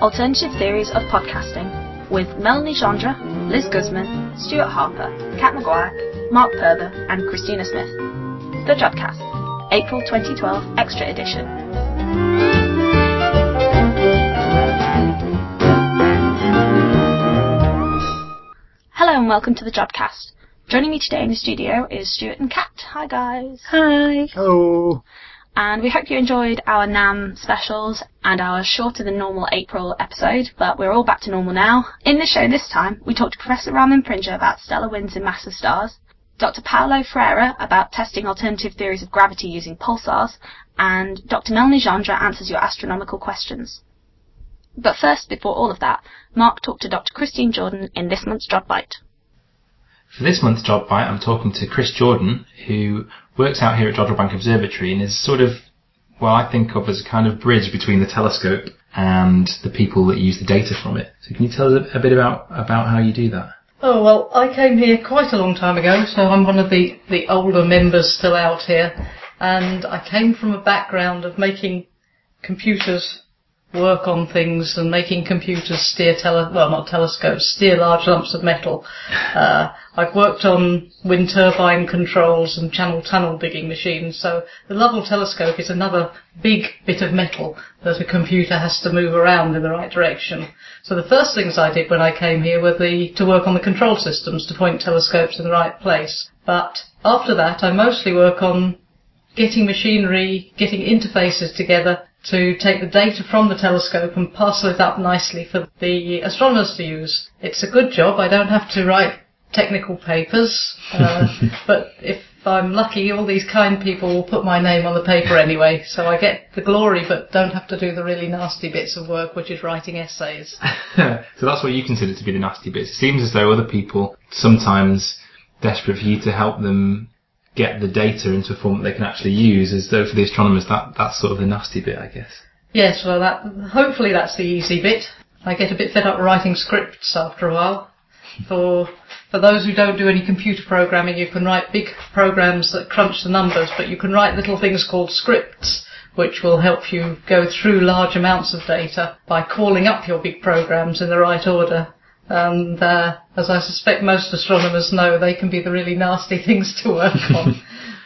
Alternative Theories of Podcasting with Melanie Chandra, Liz Guzman, Stuart Harper, Kat Maguire, Mark Purber and Christina Smith. The Jodcast, April 2012 Extra Edition. Hello and welcome to the Jodcast. Joining me today in the studio is Stuart and Kat. Hi guys. Hi. Hello. And we hope you enjoyed our NAMM specials and our shorter than normal April episode, but we're all back to normal now. In the show this time, we talked to Professor Raman Prinja about stellar winds in massive stars, Dr. Paulo Freire about testing alternative theories of gravity using pulsars, and Dr. Melanie Chandra answers your astronomical questions. But first, before all of that, Mark talked to Dr. Christine Jordan in this month's Jod Bite. For this month's Jod Bite, I'm talking to Chris Jordan, who works out here at Jodrell Bank Observatory and is sort of, well, I think of as a kind of bridge between the telescope and the people that use the data from it. So can you tell us a bit about how you do that? Oh, well, I came here quite a long time ago, so I'm one of the older members still out here, and I came from a background of making computers work on things and making computers steer steer large lumps of metal. I've worked on wind turbine controls and channel tunnel digging machines, so the Lovell telescope is another big bit of metal that a computer has to move around in the right direction. So the first things I did when I came here were to work on the control systems to point telescopes in the right place. But after that, I mostly work on getting machinery, getting interfaces together to take the data from the telescope and parcel it up nicely for the astronomers to use. It's a good job. I don't have to write technical papers, but if I'm lucky, all these kind people will put my name on the paper anyway, so I get the glory but don't have to do the really nasty bits of work, which is writing essays. So that's what you consider to be the nasty bits. It seems as though other people sometimes desperate for you to help them get the data into a form that they can actually use, as though for the astronomers that's sort of the nasty bit, I guess. Yes, well, hopefully that's the easy bit. I get a bit fed up writing scripts after a while. For those who don't do any computer programming, you can write big programs that crunch the numbers, but you can write little things called scripts, which will help you go through large amounts of data by calling up your big programs in the right order. And as I suspect most astronomers know, they can be the really nasty things to work on.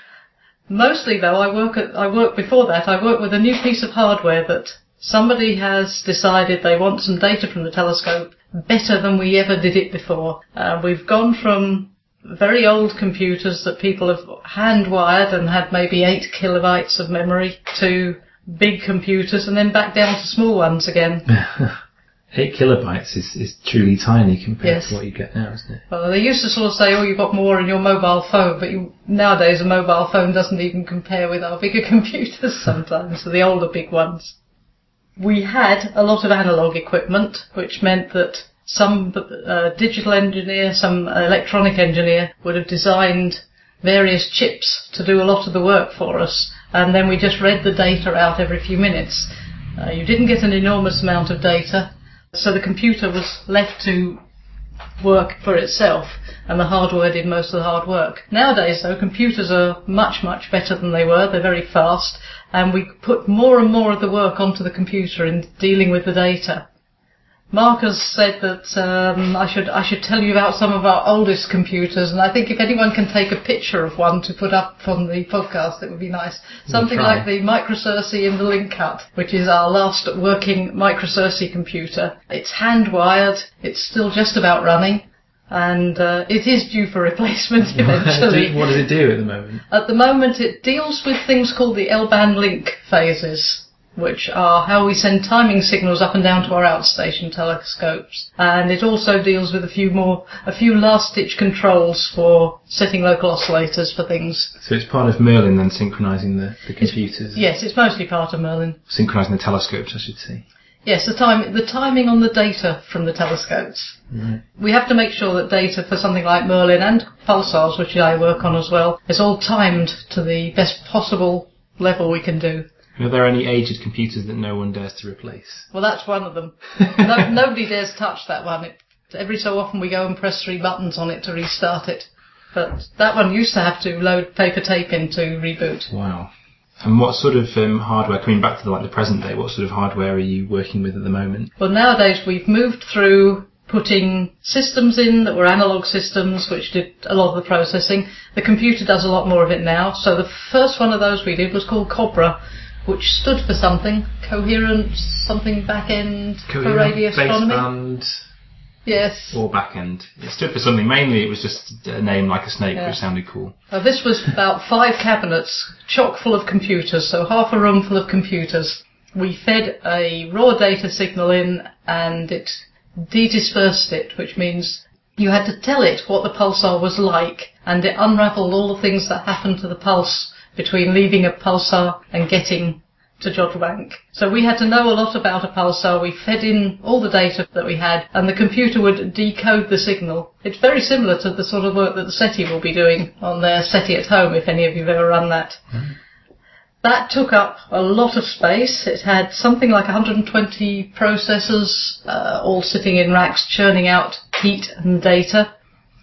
Mostly, though, I work with a new piece of hardware that somebody has decided they want some data from the telescope better than we ever did it before. We've gone from very old computers that people have hand-wired and had maybe 8 kilobytes of memory to big computers and then back down to small ones again. 8 kilobytes is truly tiny compared to what you get now, isn't it? Well, they used to sort of say, you've got more in your mobile phone, but nowadays a mobile phone doesn't even compare with our bigger computers sometimes, so the older big ones. We had a lot of analog equipment, which meant that some digital engineer, some electronic engineer would have designed various chips to do a lot of the work for us, and then we just read the data out every few minutes. You didn't get an enormous amount of data, so the computer was left to work for itself, and the hardware did most of the hard work. Nowadays, though, computers are much, much better than they were. They're very fast, and we put more and more of the work onto the computer in dealing with the data. Mark has said that I should tell you about some of our oldest computers, and I think if anyone can take a picture of one to put up on the podcast, it would be nice. Something like the Microcersei in the Link-Hut, which is our last working Microcersei computer. It's hand-wired, it's still just about running, and it is due for replacement eventually. What does it do at the moment? At the moment it deals with things called the L-band link phases, which are how we send timing signals up and down to our outstation telescopes. And it also deals with a few last-ditch controls for setting local oscillators for things. So it's part of Merlin then, synchronising the computers? Yes, it's mostly part of Merlin. Synchronising the telescopes, I should say. Yes, the timing on the data from the telescopes. Right. We have to make sure that data for something like Merlin and pulsars, which I work on as well, is all timed to the best possible level we can do. Are there any aged computers that no one dares to replace? Well, that's one of them. Nobody dares touch that one. Every so often we go and press 3 buttons on it to restart it. But that one used to have to load paper tape in to reboot. Wow. And what sort of hardware, coming back to the present day, what sort of hardware are you working with at the moment? Well, nowadays we've moved through putting systems in that were analog systems, which did a lot of the processing. The computer does a lot more of it now. So the first one of those we did was called Cobra, which stood for something, coherent, something back-end for radio astronomy. Baseband. Yes. Or back-end. It stood for something. Mainly it was just a name like a snake, which sounded cool. This was about 5 cabinets, chock full of computers, so half a room full of computers. We fed a raw data signal in, and it de-dispersed it, which means you had to tell it what the pulsar was like, and it unravelled all the things that happened to the pulse between leaving a pulsar and getting to Jodrell Bank. So we had to know a lot about a pulsar. We fed in all the data that we had, and the computer would decode the signal. It's very similar to the sort of work that the SETI will be doing on their SETI at home, if any of you have ever run that. Mm. That took up a lot of space. It had something like 120 processors, all sitting in racks, churning out heat and data.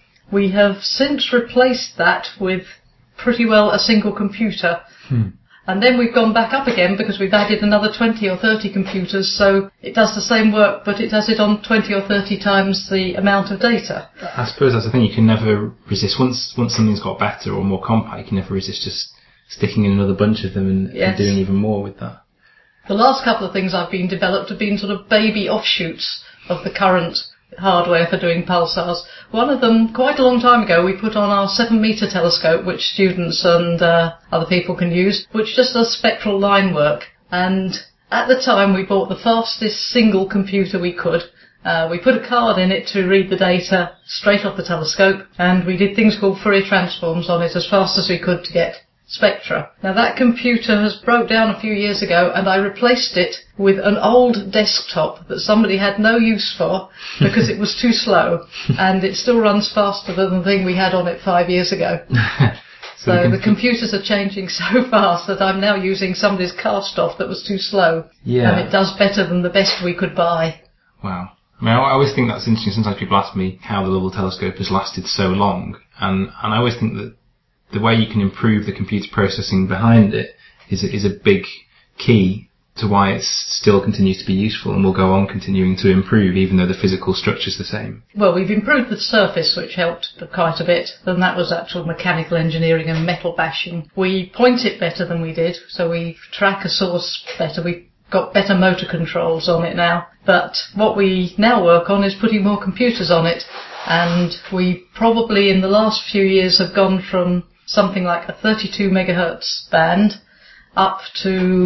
We have since replaced that with pretty well a single computer. And then we've gone back up again because we've added another 20 or 30 computers, so it does the same work, but it does it on 20 or 30 times the amount of data. I suppose that's the thing, you can never resist. Once something's got better or more compact, you can never resist just sticking in another bunch of them and doing even more with that. The last couple of things I've been developed have been sort of baby offshoots of the current hardware for doing pulsars. One of them, quite a long time ago, we put on our 7-metre telescope, which students and other people can use, which just does spectral line work. And at the time, we bought the fastest single computer we could. We put a card in it to read the data straight off the telescope, and we did things called Fourier transforms on it as fast as we could to get spectra. Now that computer has broke down a few years ago, and I replaced it with an old desktop that somebody had no use for because it was too slow, and it still runs faster than the thing we had on it 5 years ago. So the computers are changing so fast that I'm now using somebody's cast off that was too slow, and it does better than the best we could buy. Wow. I mean, I always think that's interesting. Sometimes people ask me how the Lovell telescope has lasted so long, and I always think that the way you can improve the computer processing behind it is a big key to why it still continues to be useful and will go on continuing to improve even though the physical structure's the same. Well, we've improved the surface, which helped quite a bit, and that was actual mechanical engineering and metal bashing. We point it better than we did, so we track a source better. We've got better motor controls on it now, but what we now work on is putting more computers on it, and we probably in the last few years have gone from something like a 32 megahertz band up to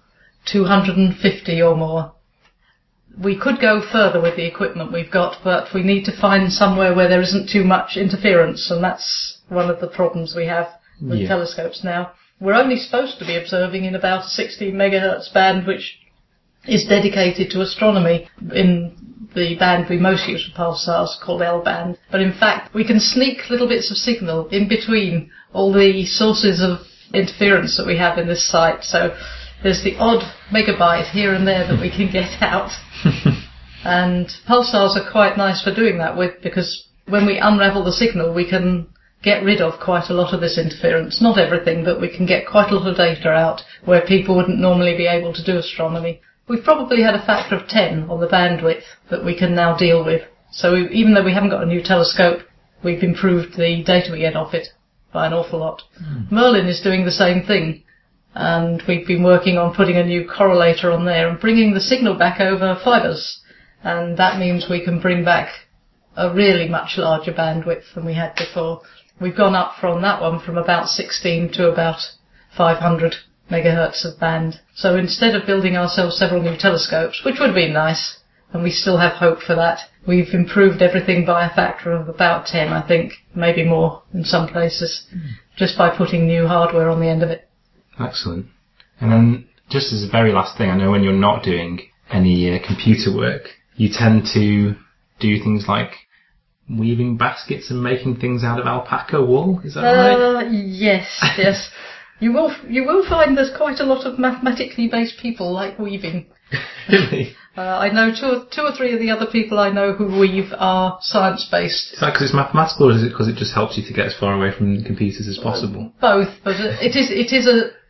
250 or more. We could go further with the equipment we've got, but we need to find somewhere where there isn't too much interference, and that's one of the problems we have with telescopes now. We're only supposed to be observing in about a 16 megahertz band, which is dedicated to astronomy in the band we most use for pulsars, called L-band. But in fact, we can sneak little bits of signal in between all the sources of interference that we have in this site. So there's the odd megabyte here and there that we can get out. And pulsars are quite nice for doing that with, because when we unravel the signal, we can get rid of quite a lot of this interference. Not everything, but we can get quite a lot of data out where people wouldn't normally be able to do astronomy. We've probably had a factor of 10 on the bandwidth that we can now deal with. So even though we haven't got a new telescope, we've improved the data we get off it by an awful lot. Merlin is doing the same thing, and we've been working on putting a new correlator on there and bringing the signal back over fibres, and that means we can bring back a really much larger bandwidth than we had before. We've gone up from that one from about 16 to about 500 megahertz of band. So instead of building ourselves several new telescopes, which would have been nice, and we still have hope for that, we've improved everything by a factor of about 10, I think, maybe more in some places, just by putting new hardware on the end of it. Excellent. And then, just as a very last thing, I know when you're not doing any computer work, you tend to do things like weaving baskets and making things out of alpaca wool, is that right? Yes. You will find there's quite a lot of mathematically based people like weaving. Really? I know two or three of the other people I know who weave are science based. Is that because it's mathematical, or is it because it just helps you to get as far away from computers as possible? Both, but it is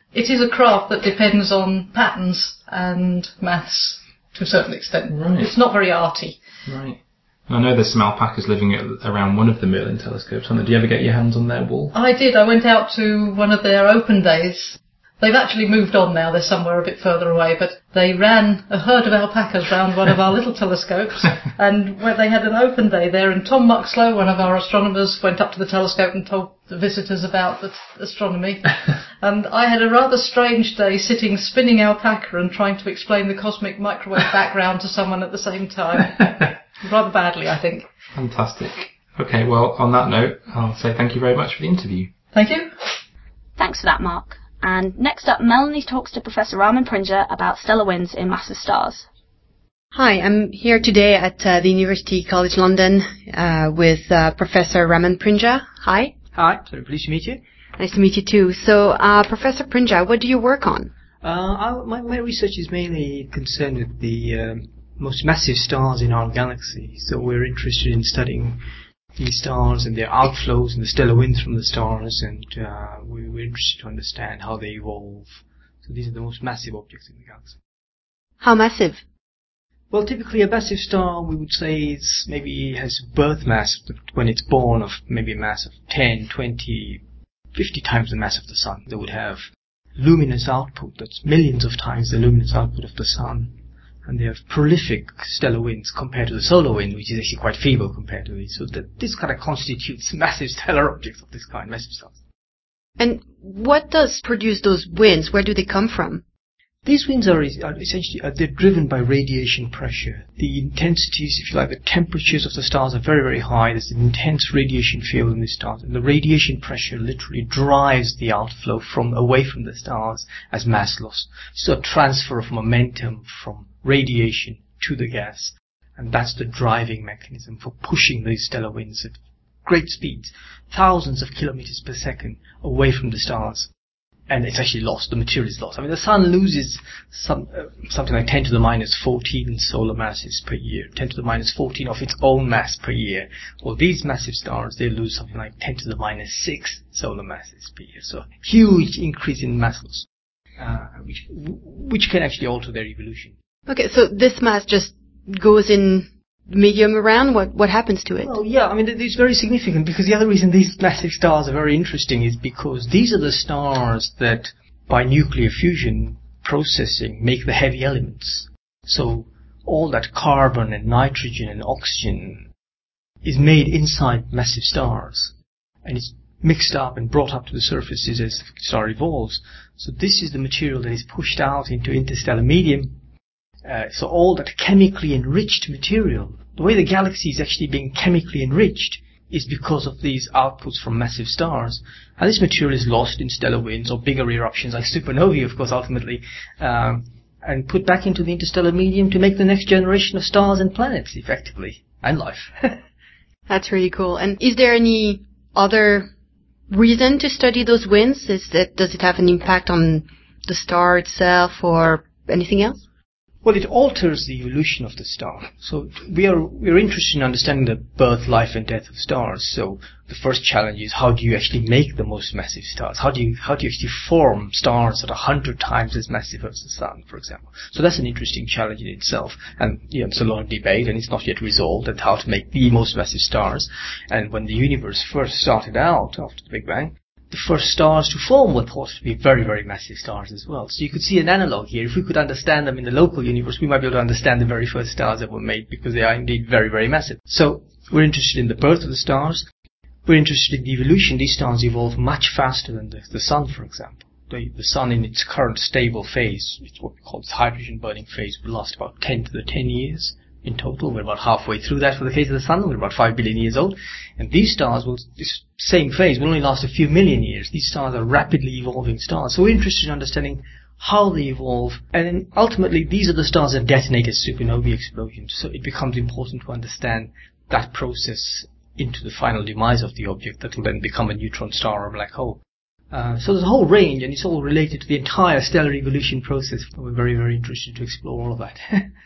It is a craft that depends on patterns and maths to a certain extent. Right. It's not very arty. Right. I know there's some alpacas living around one of the Merlin telescopes. Did you ever get your hands on their wool? I did. I went out to one of their open days. They've actually moved on now. They're somewhere a bit further away, but they ran a herd of alpacas round one of our little telescopes, and when they had an open day there, and Tom Muxlow, one of our astronomers, went up to the telescope and told the visitors about the astronomy. And I had a rather strange day sitting spinning alpaca and trying to explain the cosmic microwave background to someone at the same time. Rather badly, I think. Fantastic. Okay, well, on that note, I'll say thank you very much for the interview. Thank you. Thanks for that, Mark. And next up, Melanie talks to Professor Raman Prinja about stellar winds in massive stars. Hi, I'm here today at the University College London with Professor Raman Prinja. Hi. Hi, very pleased to meet you. Nice to meet you too. So, Professor Prinja, what do you work on? My research is mainly concerned with the most massive stars in our galaxy. So we're interested in studying these stars and their outflows and the stellar winds from the stars, and we're interested to understand how they evolve. So these are the most massive objects in the galaxy. How massive? Well, typically a massive star, we would say, maybe has birth mass when it's born of maybe a mass of 10, 20, 50 times the mass of the Sun. They would have luminous output that's millions of times the luminous output of the Sun. And they have prolific stellar winds compared to the solar wind, which is actually quite feeble compared to these. So this kind of constitutes massive stellar objects of this kind, massive stars. And what does produce those winds? Where do they come from? These winds are essentially they're driven by radiation pressure. The intensities, if you like, the temperatures of the stars are very, very high. There's an intense radiation field in the stars, and the radiation pressure literally drives the outflow away from the stars as mass loss. So a transfer of momentum from radiation to the gas, and that's the driving mechanism for pushing these stellar winds at great speeds, thousands of kilometers per second, away from the stars. And it's actually lost. The material is lost. I mean, the Sun loses something like 10 to the minus 14 solar masses per year, 10 to the minus 14 of its own mass per year. Well, these massive stars, they lose something like 10 to the minus 6 solar masses per year. So huge increase in mass loss, which can actually alter their evolution. Okay, so this mass just goes in medium around? What happens to it? Well, yeah, I mean, it's very significant, because the other reason these massive stars are very interesting is because these are the stars that, by nuclear fusion processing, make the heavy elements. So all that carbon and nitrogen and oxygen is made inside massive stars, and it's mixed up and brought up to the surfaces as the star evolves. So this is the material that is pushed out into interstellar medium. So all that chemically enriched material, the way the galaxy is actually being chemically enriched is because of these outputs from massive stars. And this material is lost in stellar winds or bigger eruptions like supernovae, of course, ultimately, and put back into the interstellar medium to make the next generation of stars and planets, effectively, and life. That's really cool. And is there any other reason to study those winds? Does it have an impact on the star itself or anything else? Well, it alters the evolution of the star. So we're interested in understanding the birth, life, and death of stars. So the first challenge is, how do you actually make the most massive stars? How do you actually form stars that are 100 times as massive as the Sun, for example? So that's an interesting challenge in itself. And there's a lot of debate, and it's not yet resolved, at how to make the most massive stars. And when the universe first started out after the Big Bang, the first stars to form were thought to be very, very massive stars as well. So you could see an analog here. If we could understand them in the local universe, we might be able to understand the very first stars that were made, because they are indeed very, very massive. So we're interested in the birth of the stars. We're interested in the evolution. These stars evolve much faster than the Sun, for example. The Sun in its current stable phase, it's what we call its hydrogen burning phase, will last about 10 to the 10 years. In total, we're about halfway through that for the case of the Sun. We're about 5 billion years old. And these stars this same phase will only last a few million years. These stars are rapidly evolving stars. So we're interested in understanding how they evolve. And then ultimately, these are the stars that detonate as supernovae explosions. So it becomes important to understand that process into the final demise of the object that will then become a neutron star or a black hole. So there's a whole range, and it's all related to the entire stellar evolution process. We're very, very interested to explore all of that.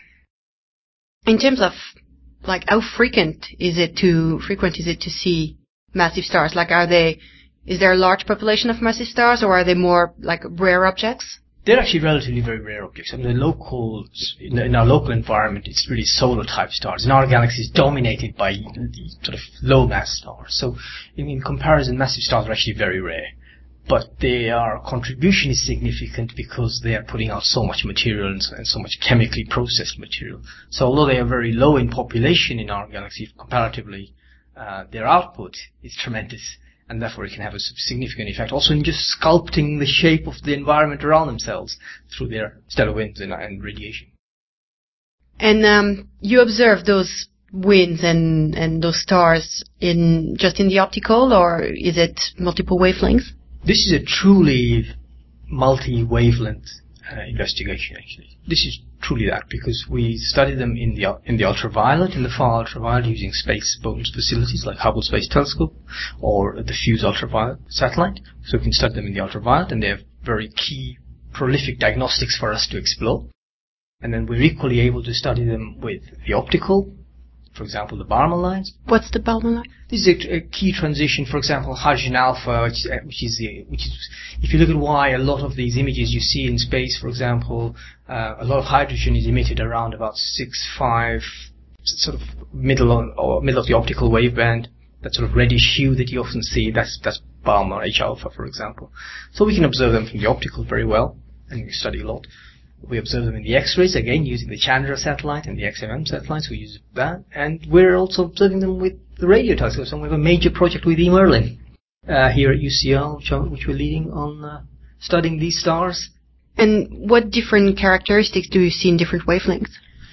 In terms of, like, how frequent is it to see massive stars? Like, are they Is there a large population of massive stars, or are they more like rare objects? They're actually relatively very rare objects. I mean, in our local environment, it's really solar-type stars. And our galaxy is dominated by the sort of low-mass stars. So, in comparison, massive stars are actually very rare. But their contribution is significant because they are putting out so much material and so much chemically processed material. So, although they are very low in population in our galaxy, comparatively, their output is tremendous. And therefore it can have a significant effect also in just sculpting the shape of the environment around themselves through their stellar winds and radiation. And you observe those winds and those stars just in the optical, or is it multiple wavelengths? This is a truly multi-wavelength investigation, actually. This is truly that, because we study them in the ultraviolet, in the far ultraviolet, using space-based facilities like Hubble Space Telescope or the Fuse ultraviolet satellite. So we can study them in the ultraviolet, and they have very key, prolific diagnostics for us to explore. And then we're equally able to study them with the optical, for example, the Balmer lines. What's the Balmer line? This is a key transition, for example, hydrogen alpha, which is if you look at why a lot of these images you see in space, for example, a lot of hydrogen is emitted around about 6.5, sort of middle of the optical waveband, that sort of reddish hue that you often see. That's Balmer H alpha, for example. So we can observe them from the optical very well, and we study a lot. We observe them in the X-rays, again, using the Chandra satellite and the XMM satellites. We use that. And we're also observing them with the radio telescopes. And we have a major project with E. Merlin here at UCL, which we're leading on studying these stars. And what different characteristics do you see in different wavelengths?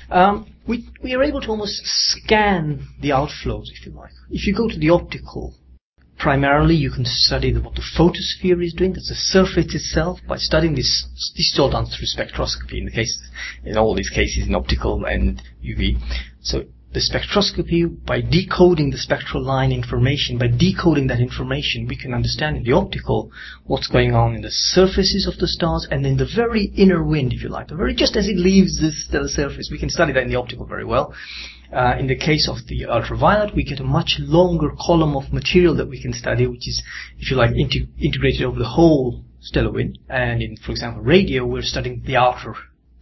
We are able to almost scan the outflows, if you like. If you go to the optical, primarily, you can study what the photosphere is doing. That's the surface itself. By studying this is all done through spectroscopy. In all these cases, in optical and UV. So the spectroscopy, by decoding the spectral line information, by decoding that information, we can understand in the optical what's going on in the surfaces of the stars and in the very inner wind, if you like, just as it leaves the stellar surface. We can study that in the optical very well. In the case of the ultraviolet, we get a much longer column of material that we can study, which is, if you like, integrated over the whole stellar wind. And in, for example, radio, we're studying the outer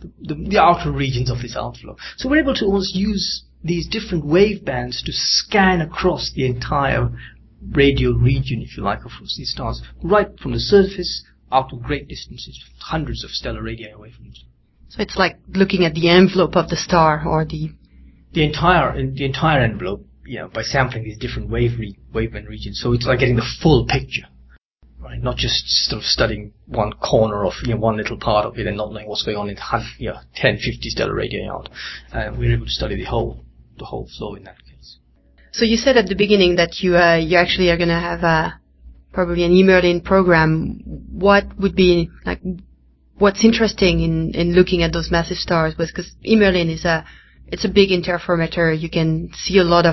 regions of this outflow. So we're able to almost use these different wave bands to scan across the entire radial region, if you like, of these stars, right from the surface out to great distances, hundreds of stellar radii away from it. So it's like looking at the envelope of the star, or the entire envelope, by sampling these different waveband regions. So it's like getting the full picture, right? Not just sort of studying one corner of one little part of it and not knowing what's going on in 10, 50 stellar radii out. We're able to study the whole flow in that case. So you said at the beginning that you actually are going to have probably an E. Merlin program. What would be like? What's interesting in looking at those massive stars was because E. Merlin it's a big interferometer. You can see a lot of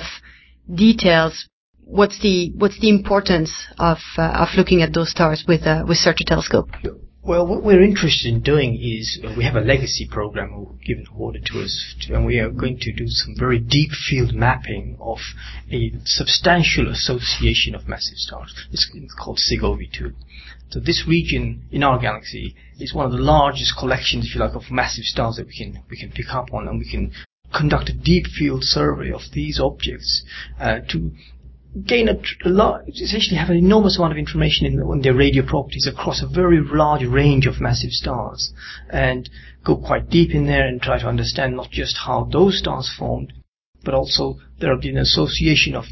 details. What's the importance of looking at those stars with such a telescope? Well, what we're interested in doing is we have a legacy program given awarded to us, and we are going to do some very deep field mapping of a substantial association of massive stars. It's called SIGOV2. So this region in our galaxy is one of the largest collections, if you like, of massive stars that we can pick up on, and we can conduct a deep field survey of these objects to gain essentially have an enormous amount of information on their radio properties across a very large range of massive stars, and go quite deep in there and try to understand not just how those stars formed, but also there will be an association of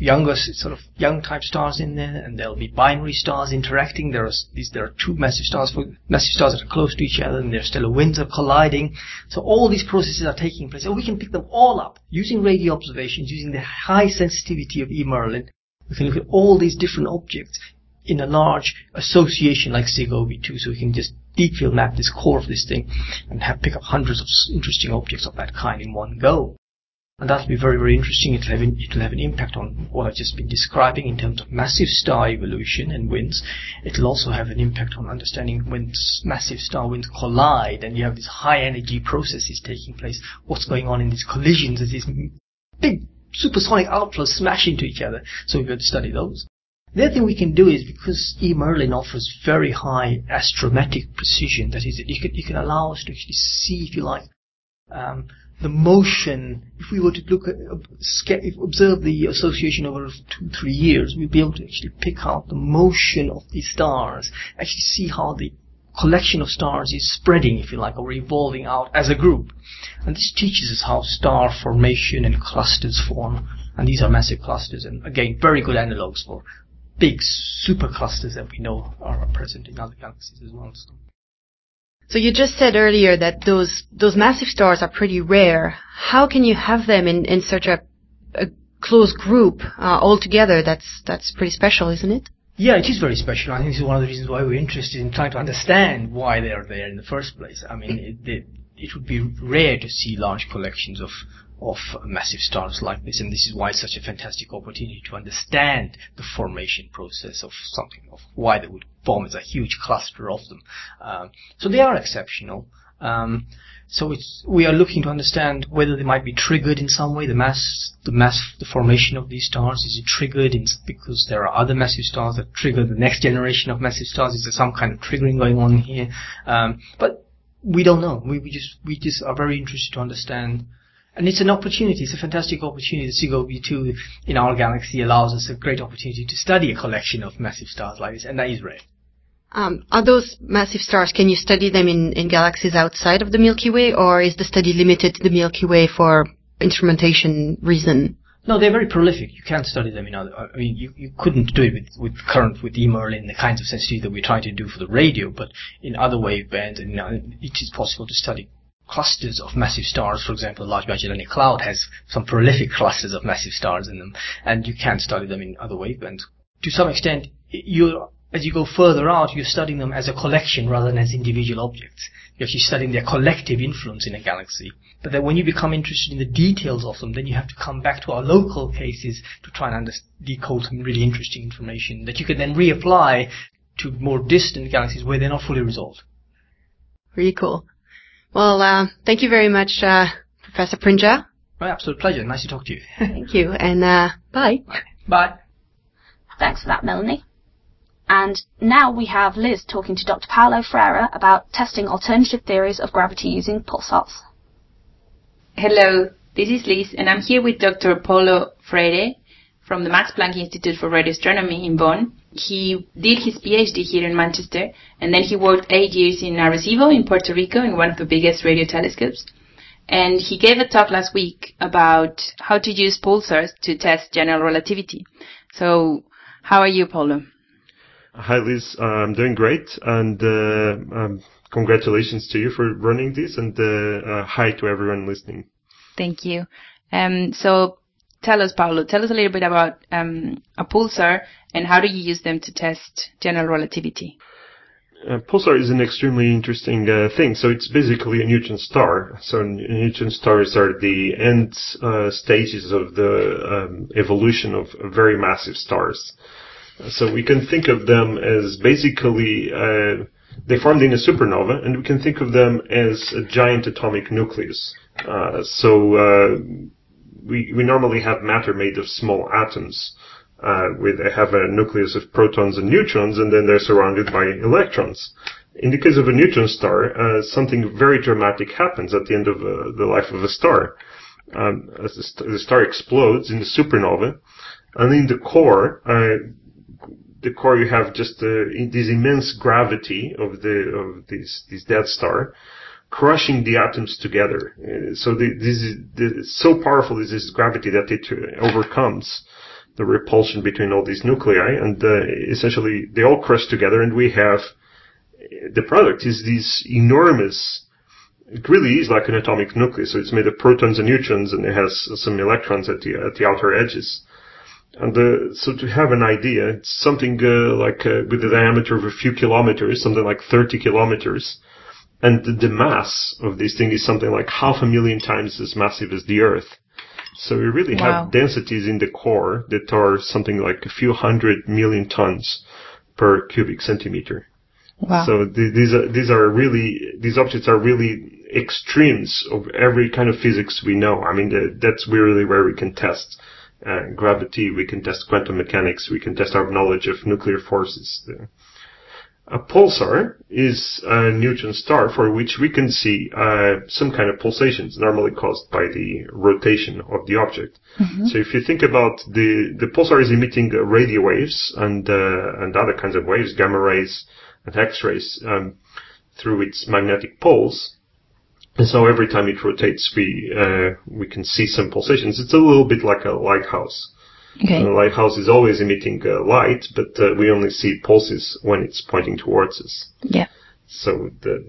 young type stars in there, and there'll be binary stars interacting. There are two massive stars that are close to each other, and their stellar winds are colliding. So all these processes are taking place, and we can pick them all up using radio observations, using the high sensitivity of E. Merlin. We can look at all these different objects in a large association like SIGOV2, so we can just deep field map this core of this thing and pick up hundreds of interesting objects of that kind in one go. And that'll be very, very interesting. It'll have an impact on what I've just been describing in terms of massive star evolution and winds. It'll also have an impact on understanding when massive star winds collide and you have these high energy processes taking place. What's going on in these collisions as these big supersonic outflows smash into each other. So we're going to study those. The other thing we can do is, because eMerlin offers very high astrometric precision, that is, you can allow us to actually see, if you like, the motion. If we were to look at, observe the association over 2-3 years, we'll be able to actually pick out the motion of these stars, actually see how the collection of stars is spreading, if you like, or evolving out as a group. And this teaches us how star formation and clusters form. And these are massive clusters, and again, very good analogs for big superclusters that we know are present in other galaxies as well. So you just said earlier that those massive stars are pretty rare. How can you have them in such a close group all together? That's pretty special, isn't it? Yeah, it is very special. I think this is one of the reasons why we're interested in trying to understand why they are there in the first place. I mean, it would be rare to see large collections of massive stars like this, and this is why it's such a fantastic opportunity to understand the formation process of something, of why they would form as a huge cluster of them. So they are exceptional. So we are looking to understand whether they might be triggered in some way. The formation of these stars, is it triggered because there are other massive stars that trigger the next generation of massive stars? Is there some kind of triggering going on here? But we don't know. We just are very interested to understand. And it's an opportunity, it's a fantastic opportunity. The CIGO-B2 in our galaxy allows us a great opportunity to study a collection of massive stars like this, and that is rare. Are those massive stars, can you study them in galaxies outside of the Milky Way, or is the study limited to the Milky Way for instrumentation reason? No, they're very prolific. You can study them in other. I mean, you couldn't do it with eMerlin, the kinds of sensitivity that we're trying to do for the radio, but in other wave bands, and it is possible to study clusters of massive stars. For example, Large Magellanic Cloud has some prolific clusters of massive stars in them, and you can study them in other wavebands. To some extent, as you go further out, you're studying them as a collection rather than as individual objects. You're actually studying their collective influence in a galaxy. But then when you become interested in the details of them, then you have to come back to our local cases to try and decode some really interesting information that you can then reapply to more distant galaxies where they're not fully resolved. Really cool. Well, thank you very much, Professor Prinja. My absolute pleasure. Nice to talk to you. Thank you, and bye. Bye. Thanks for that, Melanie. And now we have Liz talking to Dr. Paulo Freire about testing alternative theories of gravity using pulsars. Hello, this is Liz, and I'm here with Dr. Paulo Freire from the Max Planck Institute for Radio Astronomy in Bonn. He did his PhD here in Manchester, and then he worked 8 years in Arecibo in Puerto Rico in one of the biggest radio telescopes. And he gave a talk last week about how to use pulsars to test general relativity. So, how are you, Paulo? Hi, Liz. I'm doing great, and congratulations to you for running this, and hi to everyone listening. Thank you. So, tell us, Paulo, tell us a little bit about a pulsar and how do you use them to test general relativity? Pulsar is an extremely interesting thing. So it's basically a neutron star. So neutron stars are the end stages of the evolution of very massive stars. So we can think of them as basically they formed in a supernova, and we can think of them as a giant atomic nucleus. We normally have matter made of small atoms. They have a nucleus of protons and neutrons, and then they're surrounded by electrons. In the case of a neutron star, something very dramatic happens at the end of the life of a star. As the star explodes in the supernova, and in the core you have just this immense gravity of this dead star, crushing the atoms together. So powerful is this gravity that it overcomes the repulsion between all these nuclei, and essentially they all crush together, and we have the product is this enormous. It really is like an atomic nucleus. So it's made of protons and neutrons, and it has some electrons at the outer edges. And so to have an idea, it's something with a diameter of a few kilometers, something like 30 kilometers. And the mass of this thing is something like 500,000 times as massive as the Earth. So we really have densities in the core that are something like a few 100 million tons per cubic centimeter. Wow. So these objects are really extremes of every kind of physics we know. I mean, that's really where we can test gravity, we can test quantum mechanics, we can test our knowledge of nuclear forces. A pulsar is a neutron star for which we can see some kind of pulsations, normally caused by the rotation of the object. Mm-hmm. So if you think about the pulsar is emitting radio waves and other kinds of waves, gamma rays and X-rays, through its magnetic poles. And so every time it rotates, we can see some pulsations. It's a little bit like a lighthouse. Okay. A lighthouse is always emitting light, but we only see pulses when it's pointing towards us. Yeah. So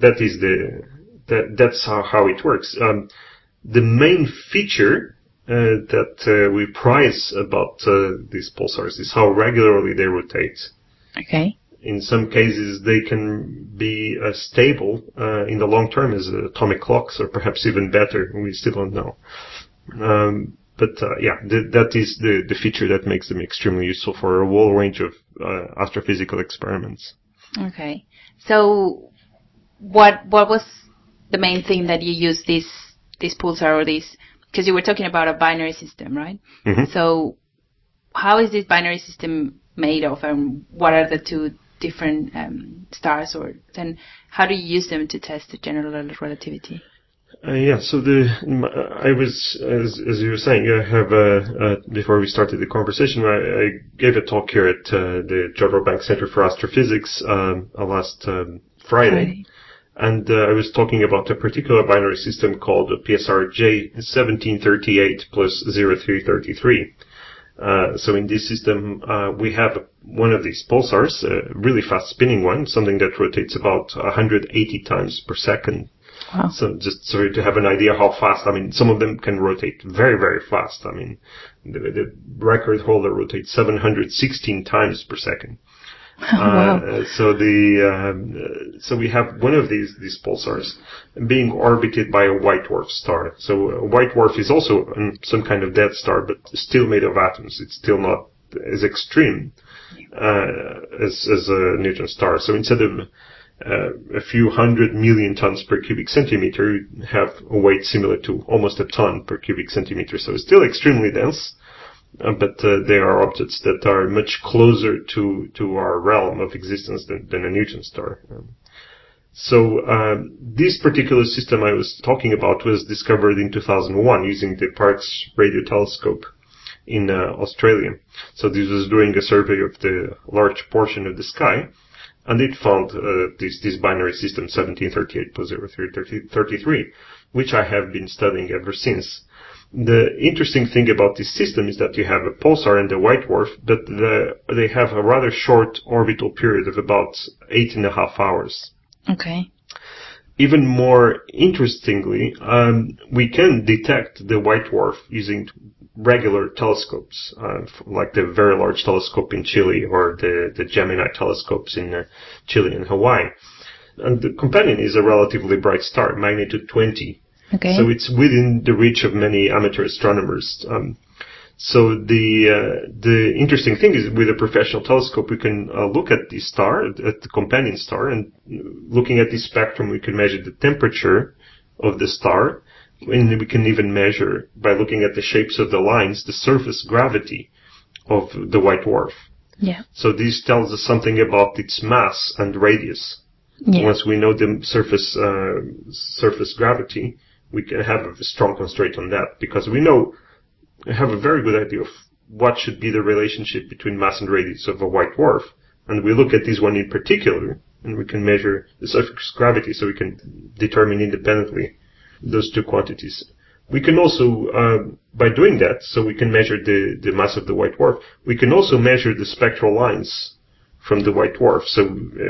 that's how it works. The main feature that we prize about these pulsars is how regularly they rotate. Okay. In some cases, they can be stable in the long term as atomic clocks, or perhaps even better. We still don't know. That is the feature that makes them extremely useful for a whole range of astrophysical experiments. Okay. So, what was the main thing that you used this pulsar or this? Because you were talking about a binary system, right? Mm-hmm. So, how is this binary system made of, and what are the two different stars, or then how do you use them to test the general relativity? So I was, as you were saying, I have, before we started the conversation, I gave a talk here at the Jodrell Bank Center for Astrophysics last Friday. And I was talking about a particular binary system called PSR J1738 plus 0333. So in this system, we have one of these pulsars, a really fast spinning one, something that rotates about 180 times per second. Wow. So just so to have an idea how fast, I mean, some of them can rotate very, very fast. I mean, the record holder rotates 716 times per second. Wow. So we have one of these pulsars being orbited by a white dwarf star. So a white dwarf is also some kind of dead star, but still made of atoms. It's still not as extreme as a neutron star. So instead of a few 100 million tons per cubic centimeter, you have a weight similar to almost a ton per cubic centimeter. So it's still extremely dense. But they are objects that are much closer to our realm of existence than a neutron star. So this particular system I was talking about was discovered in 2001 using the Parkes Radio Telescope in Australia. So this was doing a survey of the large portion of the sky, and it found this binary system 1738 plus 0333, which I have been studying ever since. The interesting thing about this system is that you have a pulsar and a white dwarf, but they have a rather short orbital period of about 8.5 hours. Okay. Even more interestingly, we can detect the white dwarf using regular telescopes, like the Very Large Telescope in Chile or the Gemini telescopes in Chile and Hawaii. And the companion is a relatively bright star, magnitude 20. Okay. So it's within the reach of many amateur astronomers. So the interesting thing is, with a professional telescope, we can look at the star, at the companion star, and looking at the spectrum, we can measure the temperature of the star, and we can even measure, by looking at the shapes of the lines, the surface gravity of the white dwarf. Yeah. So this tells us something about its mass and radius. Yeah. Once we know the surface gravity, we can have a strong constraint on that, because we have a very good idea of what should be the relationship between mass and radius of a white dwarf. And we look at this one in particular, and we can measure the surface gravity, so we can determine independently those two quantities. We can also, by doing that, so we can measure the mass of the white dwarf, we can also measure the spectral lines from the white dwarf. So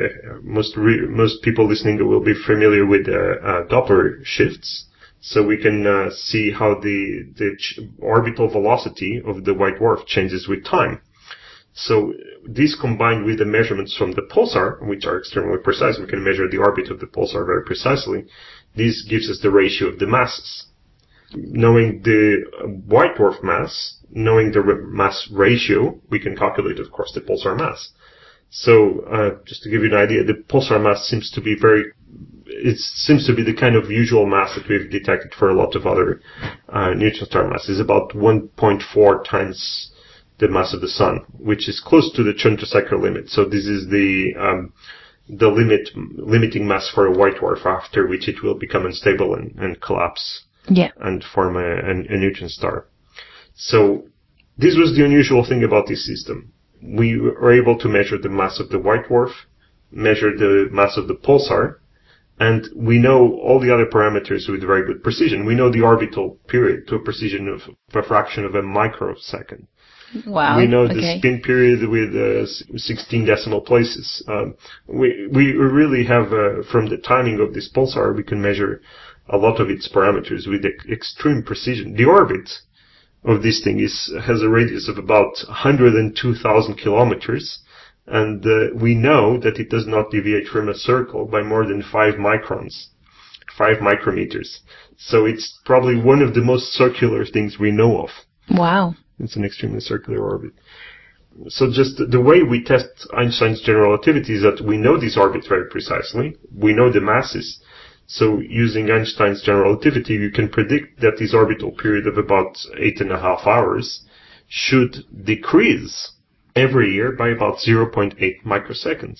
most people listening will be familiar with Doppler shifts. So we can see how the orbital velocity of the white dwarf changes with time. So these, combined with the measurements from the pulsar, which are extremely precise, we can measure the orbit of the pulsar very precisely. This gives us the ratio of the masses. Knowing the white dwarf mass, knowing the mass ratio, we can calculate, of course, the pulsar mass. So just to give you an idea, the pulsar mass seems to be it seems to be the kind of usual mass that we've detected for a lot of other neutron star masses, about 1.4 times the mass of the Sun, which is close to the Chern-Tursacre limit. So this is the limiting mass for a white dwarf, after which it will become unstable and collapse and form a neutron star. So this was the unusual thing about this system. We were able to measure the mass of the white dwarf, measure the mass of the pulsar, and we know all the other parameters with very good precision. We know the orbital period to a precision of a fraction of a microsecond. Wow. We know the spin period with 16 decimal places. We really have, from the timing of this pulsar, we can measure a lot of its parameters with extreme precision. The orbit of this thing has a radius of about 102,000 kilometers, and we know that it does not deviate from a circle by more than 5 microns, 5 micrometers. So it's probably one of the most circular things we know of. Wow. It's an extremely circular orbit. So just the way we test Einstein's general relativity is that we know these orbits very precisely. We know the masses. So using Einstein's general relativity, you can predict that this orbital period of about 8.5 hours should decrease every year by about 0.8 microseconds.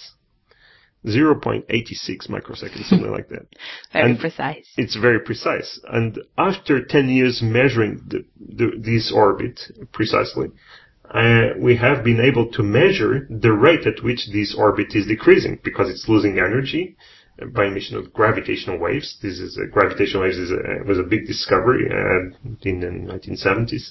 0.86 microseconds, something like that. Very precise. It's very precise. And after 10 years measuring this orbit precisely, we have been able to measure the rate at which this orbit is decreasing, because it's losing energy by emission of gravitational waves. Gravitational waves was a big discovery in the 1970s.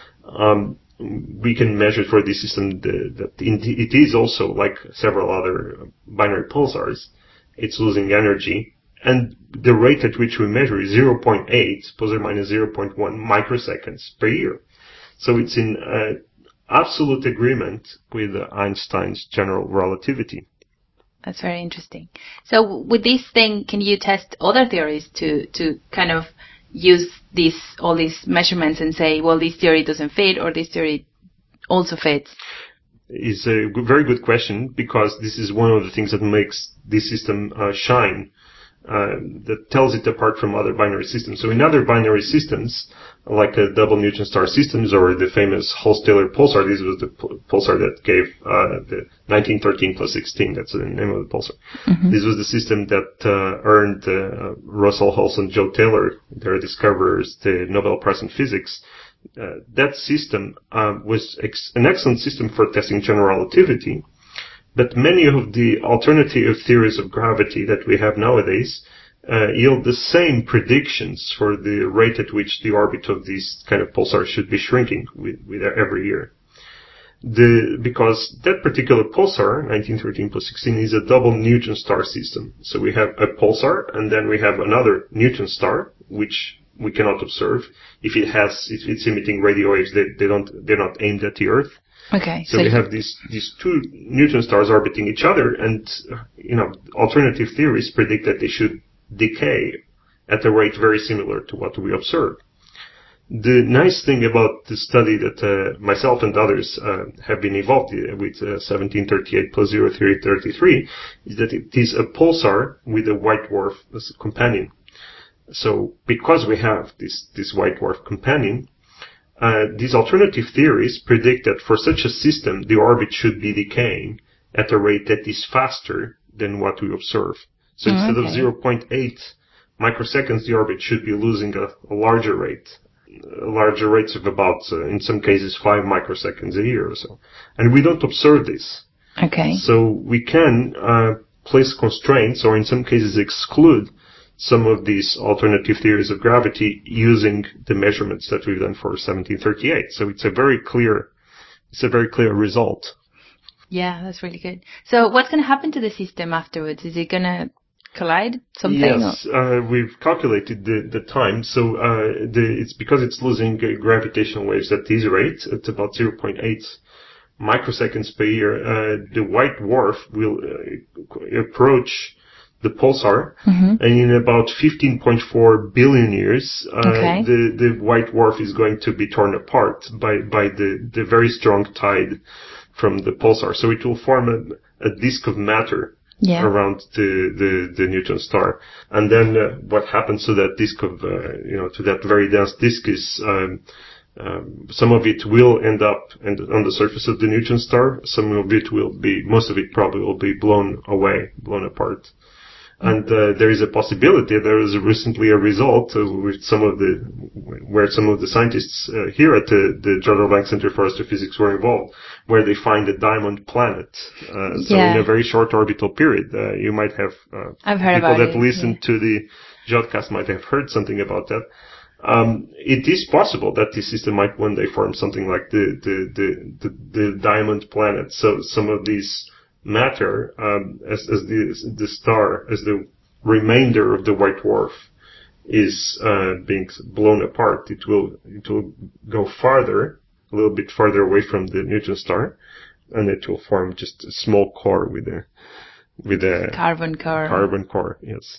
We can measure for this system that it is also, like several other binary pulsars, it's losing energy, and the rate at which we measure is 0.8 plus or minus 0.1 microseconds per year. So it's in absolute agreement with Einstein's general relativity. That's very interesting. So with this thing, can you test other theories to kind of use all these measurements and say, well, this theory doesn't fit, or this theory also fits? It's a very good question, because this is one of the things that makes this system shine, that tells it apart from other binary systems. So in other binary systems, like double neutron star systems or the famous Hulse-Taylor pulsar, this was the pulsar that gave the 1913 plus 16, that's the name of the pulsar. Mm-hmm. This was the system that earned Russell Hulse and Joe Taylor, their discoverers, the Nobel Prize in Physics. That system was an excellent system for testing general relativity, but many of the alternative theories of gravity that we have nowadays yield the same predictions for the rate at which the orbit of this kind of pulsar should be shrinking with every year. Because that particular pulsar, 1913 plus 16, is a double neutron star system. So we have a pulsar, and then we have another neutron star, which we cannot observe. If it's emitting radio waves, they're not aimed at the Earth. Okay. So we have these two neutron stars orbiting each other, and alternative theories predict that they should decay at a rate very similar to what we observe. The nice thing about the study that myself and others have been involved with 1738 plus 0333 is that it is a pulsar with a white dwarf as a companion. So because we have this white dwarf companion, these alternative theories predict that for such a system, the orbit should be decaying at a rate that is faster than what we observe. So instead of 0.8 microseconds, the orbit should be losing a larger rates of about, in some cases, 5 microseconds a year or so. And we don't observe this. Okay. So we can place constraints, or in some cases exclude some of these alternative theories of gravity using the measurements that we've done for 1738. So it's a very clear result. Yeah, that's really good. So what's going to happen to the system afterwards? Is it going to collide something? Yes, we've calculated the time. So it's because it's losing gravitational waves at this rate. It's about 0.8 microseconds per year. The white dwarf will approach the pulsar, and in about 15.4 billion years, the white dwarf is going to be torn apart by the very strong tide from the pulsar. So it will form a disk of matter around the neutron star. And then what happens to that disk of, to that very dense disk is some of it will end up on the surface of the neutron star. Most of it probably will be blown apart. And there is a possibility. There was recently a result with where some of the scientists here at the Jodrell Bank Center for Astrophysics were involved, where they find a diamond planet. So in a very short orbital period, you might have I've heard people about that it, listen to the Jodcast might have heard something about that. It is possible that this system might one day form something like the diamond planet. So some of these matter, as the remainder of the white dwarf is being blown apart, it will go a little bit farther away from the neutron star, and it will form just a small core with a carbon core. Carbon core, yes.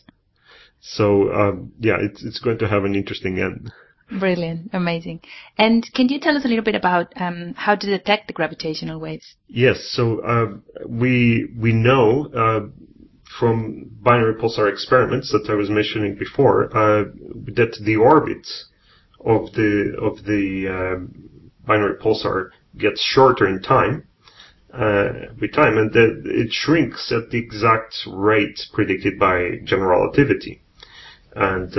So it's going to have an interesting end. Brilliant, amazing. And can you tell us a little bit about how to detect the gravitational waves? Yes, so we know from binary pulsar experiments that I was mentioning before that the orbit of the binary pulsar gets shorter in time with time, and that it shrinks at the exact rate predicted by general relativity. And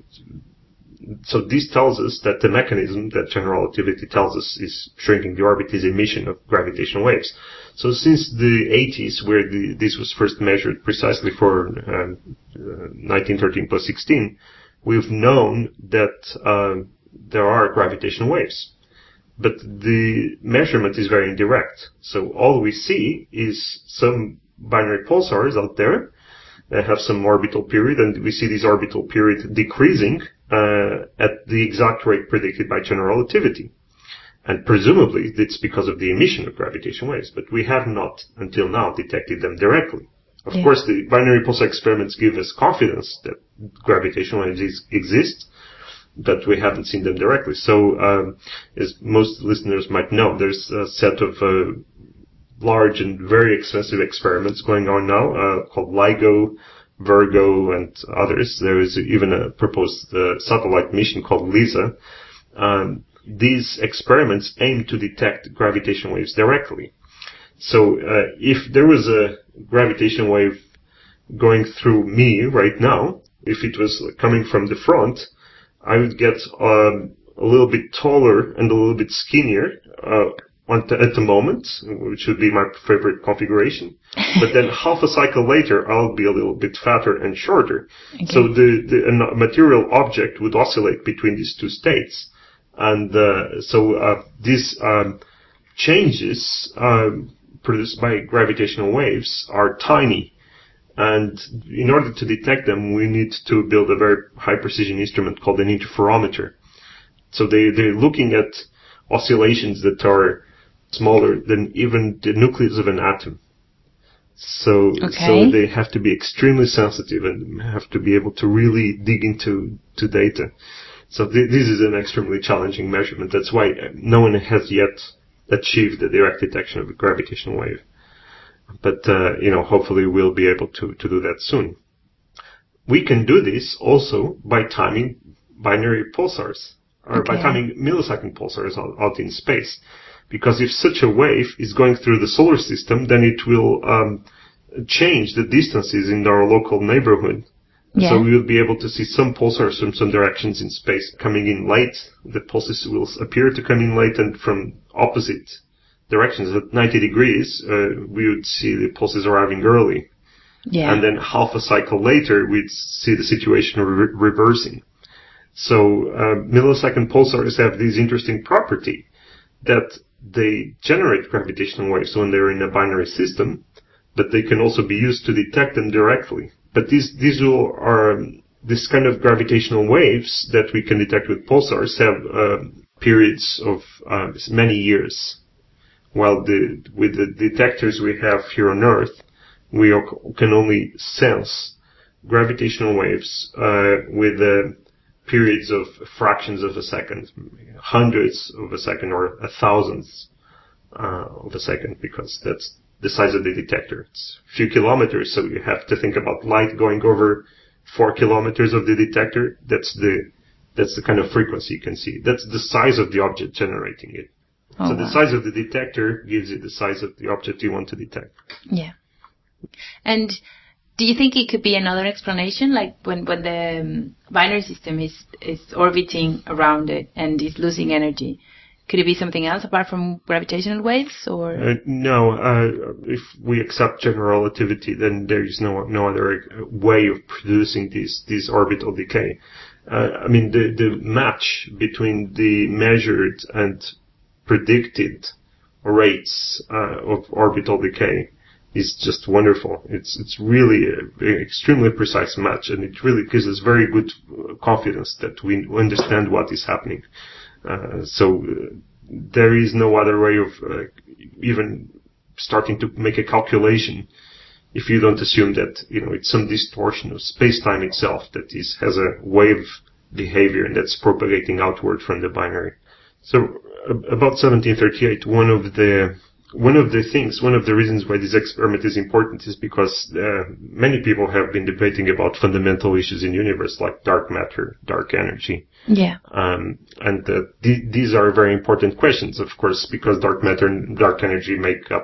so this tells us that the mechanism that general relativity tells us is shrinking the orbit is emission of gravitational waves. So since the 80s, where this was first measured precisely for 1913 plus 16, we've known that there are gravitational waves. But the measurement is very indirect. So all we see is some binary pulsars out there that have some orbital period, and we see this orbital period decreasing at the exact rate predicted by general relativity. And presumably it's because of the emission of gravitational waves, but we have not until now detected them directly. Of course, the binary pulsar experiments give us confidence that gravitational waves exist, but we haven't seen them directly. So, as most listeners might know, there's a set of large and very expensive experiments going on now called LIGO, Virgo, and others. There is even a proposed satellite mission called LISA. These experiments aim to detect gravitational waves directly. So if there was a gravitational wave going through me right now, if it was coming from the front, I would get a little bit taller and a little bit skinnier at the moment, which would be my favorite configuration. But then half a cycle later, I'll be a little bit fatter and shorter. Okay. So the material object would oscillate between these two states. And these changes produced by gravitational waves are tiny. And in order to detect them, we need to build a very high precision instrument called an interferometer. So they're looking at oscillations that are smaller than even the nucleus of an atom. So they have to be extremely sensitive and have to be able to really dig into data. So this is an extremely challenging measurement. That's why no one has yet achieved the direct detection of a gravitational wave. But, hopefully we'll be able to do that soon. We can do this also by timing binary pulsars, or by timing millisecond pulsars out in space. Because if such a wave is going through the solar system, then it will change the distances in our local neighborhood. Yeah. So we will be able to see some pulsars from some directions in space coming in late. The pulses will appear to come in late, and from opposite directions at 90 degrees, we would see the pulses arriving early. Yeah. And then half a cycle later, we'd see the situation reversing. So millisecond pulsars have this interesting property that they generate gravitational waves when they're in a binary system, but they can also be used to detect them directly. But these kind of gravitational waves that we can detect with pulsars have periods of many years. While with the detectors we have here on Earth, we can only sense gravitational waves with periods of fractions of a second, hundredths of a second, or a thousandth of a second, because the size of the detector. It's a few kilometers, so you have to think about light going over 4 kilometers of the detector. That's the kind of frequency you can see. That's the size of the object generating it. Oh, so wow. the size of the detector gives you the size of the object you want to detect. Yeah. And do you think it could be another explanation, like when the binary system is orbiting around it and is losing energy? Could it be something else apart from gravitational waves, or? No. If we accept general relativity, then there is no other way of producing this orbital decay. The match between the measured and predicted rates of orbital decay is just wonderful. It's really an extremely precise match, and it really gives us very good confidence that we understand what is happening. There is no other way of even starting to make a calculation if you don't assume that it's some distortion of space-time itself that has a wave behavior and that's propagating outward from the binary. So about 1738, one of the reasons why this experiment is important is because many people have been debating about fundamental issues in the universe, like dark matter, dark energy. Yeah. These are very important questions, of course, because dark matter and dark energy make up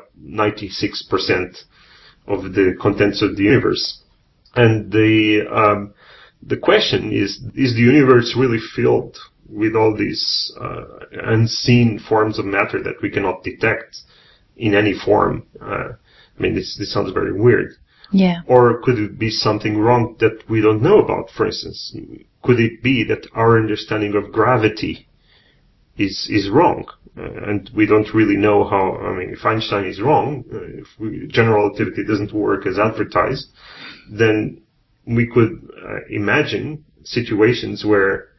96% of the contents of the universe. And the question is the universe really filled with all these unseen forms of matter that we cannot detect in any form? This sounds very weird. Yeah. Or could it be something wrong that we don't know about? For instance, could it be that our understanding of gravity is wrong? And we don't really know how, if Einstein is wrong, if general relativity doesn't work as advertised, then we could imagine situations where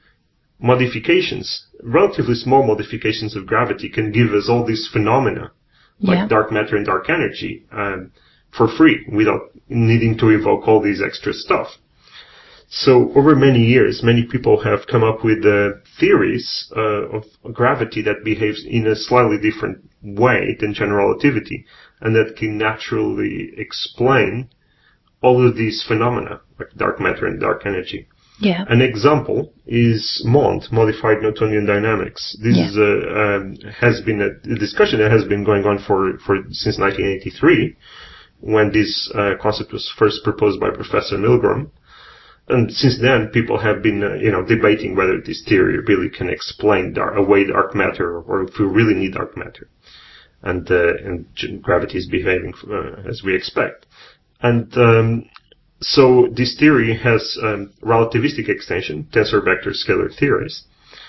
relatively small modifications of gravity can give us all these phenomena, like dark matter and dark energy, for free, without needing to evoke all these extra stuff. So over many years, many people have come up with theories of gravity that behaves in a slightly different way than general relativity, and that can naturally explain all of these phenomena, like dark matter and dark energy. Yeah. An example is MOND, Modified Newtonian Dynamics. This has been a discussion that has been going on since 1983, when this concept was first proposed by Professor Milgram. And since then, people have been, debating whether this theory really can explain away dark matter, or if we really need dark matter, and gravity is behaving as we expect. And so this theory has relativistic extension, tensor vector scalar theories.